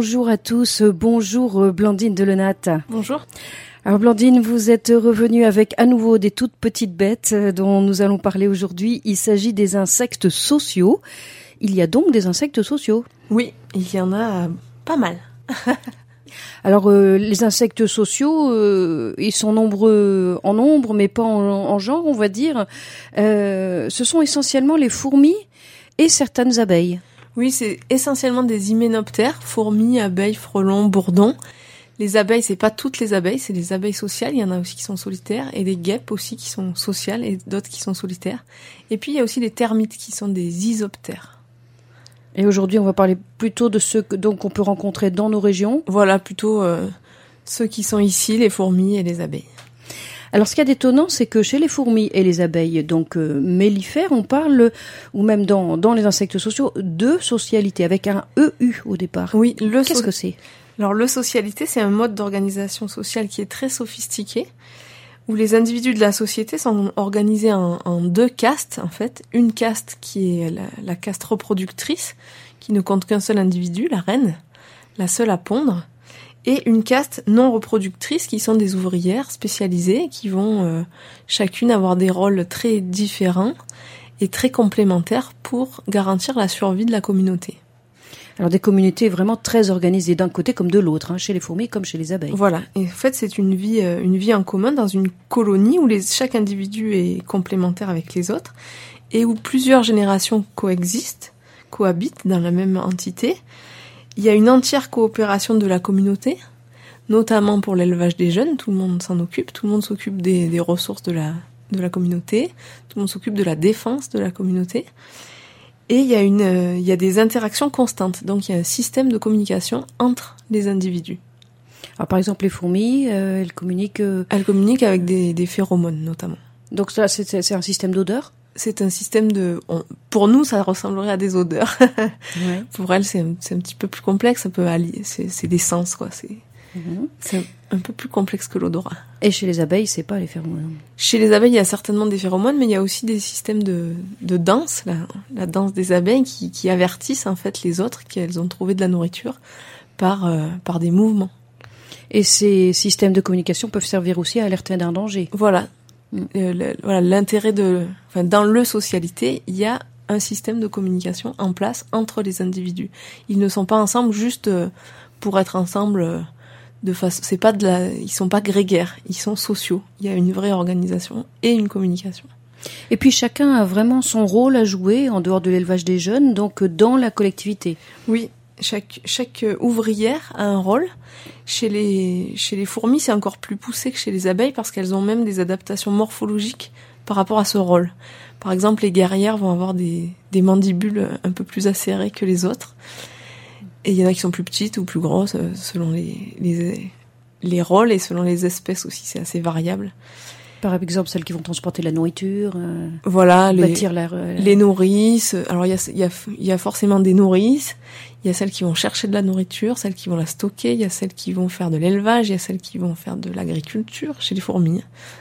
bonjour à tous, bonjour Blandine Delenat. Bonjour. Alors Blandine, vous êtes revenue avec à nouveau des toutes petites bêtes dont nous allons parler aujourd'hui. Il s'agit des insectes sociaux. Il y a donc des insectes sociaux? Oui, il y en a pas mal. Alors les insectes sociaux, ils sont nombreux en nombre, mais pas en genre, on va dire. Ce sont essentiellement les fourmis et certaines abeilles. Oui, c'est essentiellement des hyménoptères, fourmis, abeilles, frelons, bourdons. Les abeilles, c'est pas toutes les abeilles, c'est les abeilles sociales. Il y en a aussi qui sont solitaires, et des guêpes aussi qui sont sociales, et d'autres qui sont solitaires. Et puis il y a aussi les termites qui sont des isoptères. Et aujourd'hui, on va parler plutôt de ceux qu'on peut rencontrer dans nos régions. Voilà, plutôt ceux qui sont ici, les fourmis et les abeilles. Alors, ce qu'il y a d'étonnant, c'est que chez les fourmis et les abeilles, donc mellifères, on parle, ou même dans les insectes sociaux, de socialité, avec un EU au départ. Oui, qu'est-ce que c'est? Alors, le socialité, c'est un mode d'organisation sociale qui est très sophistiqué, où les individus de la société sont organisés en deux castes, en fait. Une caste qui est la caste reproductrice, qui ne compte qu'un seul individu, la reine, la seule à pondre, et une caste non reproductrice, qui sont des ouvrières spécialisées, qui vont chacune avoir des rôles très différents et très complémentaires pour garantir la survie de la communauté. Alors des communautés vraiment très organisées d'un côté comme de l'autre, chez les fourmis comme chez les abeilles. Voilà, et en fait c'est une vie en commun dans une colonie où chaque individu est complémentaire avec les autres et où plusieurs générations cohabitent dans la même entité. Il y a une entière coopération de la communauté, notamment pour l'élevage des jeunes, tout le monde s'en occupe, tout le monde s'occupe des ressources de la communauté, tout le monde s'occupe de la défense de la communauté. Et il y a des interactions constantes, donc il y a un système de communication entre les individus. Alors par exemple les fourmis, elles communiquent avec des phéromones notamment. Donc ça c'est un système d'odeur? C'est un système pour nous ça ressemblerait à des odeurs. Ouais. Pour elles c'est un petit peu plus complexe, ça peut allier, c'est des sens quoi, c'est un peu plus complexe que l'odorat. Et chez les abeilles, c'est pas les phéromones? Chez les abeilles, il y a certainement des phéromones, mais il y a aussi des systèmes de danse, la danse des abeilles qui avertissent en fait les autres qu'elles ont trouvé de la nourriture par des mouvements. Et ces systèmes de communication peuvent servir aussi à alerter d'un danger. Voilà. Voilà l'intérêt dans le socialité, il y a un système de communication en place entre les individus. Ils ne sont pas ensemble juste pour être ensemble. Ils sont pas grégaires, ils sont sociaux. Il y a une vraie organisation et une communication. Et puis chacun a vraiment son rôle à jouer en dehors de l'élevage des jeunes, donc dans la collectivité. Oui, chaque ouvrière a un rôle. Chez les fourmis, c'est encore plus poussé que chez les abeilles parce qu'elles ont même des adaptations morphologiques par rapport à ce rôle. Par exemple, les guerrières vont avoir des mandibules un peu plus acérées que les autres. Et il y en a qui sont plus petites ou plus grosses selon les rôles et selon les espèces aussi, c'est assez variable. Par exemple, celles qui vont transporter la nourriture, voilà, bâtir les nourrices. Alors il y a forcément des nourrices, il y a celles qui vont chercher de la nourriture, celles qui vont la stocker, il y a celles qui vont faire de l'élevage, il y a celles qui vont faire de l'agriculture chez les fourmis.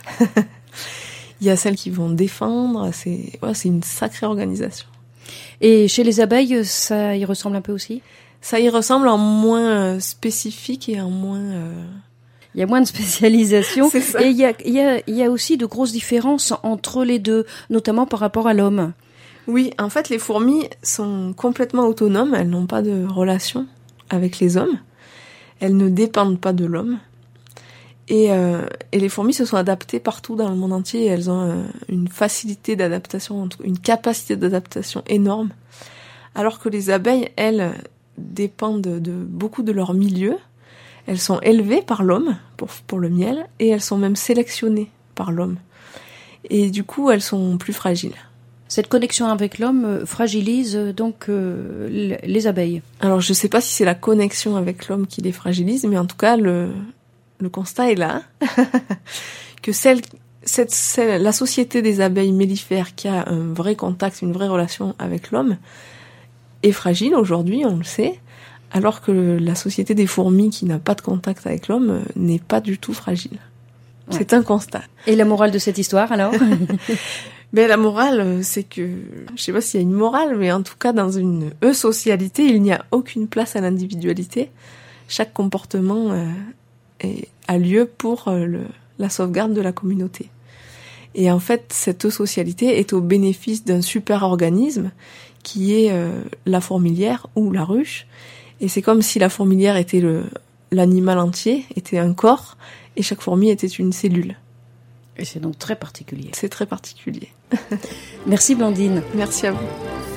Il y a celles qui vont défendre, c'est une sacrée organisation. Et chez les abeilles, ça y ressemble un peu aussi? Ça y ressemble en moins spécifique et en moins... Il y a moins de spécialisation. C'est ça. Et il y a aussi de grosses différences entre les deux, notamment par rapport à l'homme. Oui, en fait, les fourmis sont complètement autonomes. Elles n'ont pas de relation avec les hommes. Elles ne dépendent pas de l'homme. Et les fourmis se sont adaptées partout dans le monde entier. Et elles ont une facilité d'adaptation, une capacité d'adaptation énorme. Alors que les abeilles, elles, dépendent beaucoup de leur milieu. Elles sont élevées par l'homme pour le miel et elles sont même sélectionnées par l'homme. Et du coup, elles sont plus fragiles. Cette connexion avec l'homme fragilise donc les abeilles. Alors, je ne sais pas si c'est la connexion avec l'homme qui les fragilise, mais en tout cas, le constat est là. Que la société des abeilles mellifères qui a un vrai contact, une vraie relation avec l'homme, est fragile aujourd'hui, on le sait, alors que la société des fourmis qui n'a pas de contact avec l'homme n'est pas du tout fragile. Ouais. C'est un constat. Et la morale de cette histoire alors? Ben, la morale, c'est que, je sais pas s'il y a une morale, mais en tout cas, dans une eusocialité, il n'y a aucune place à l'individualité. Chaque comportement a lieu pour la sauvegarde de la communauté. Et en fait, cette eusocialité est au bénéfice d'un super organisme qui est la fourmilière ou la ruche. Et c'est comme si la fourmilière était l'animal entier, était un corps, et chaque fourmi était une cellule. Et c'est donc très particulier. C'est très particulier. Merci Blandine. Merci à vous.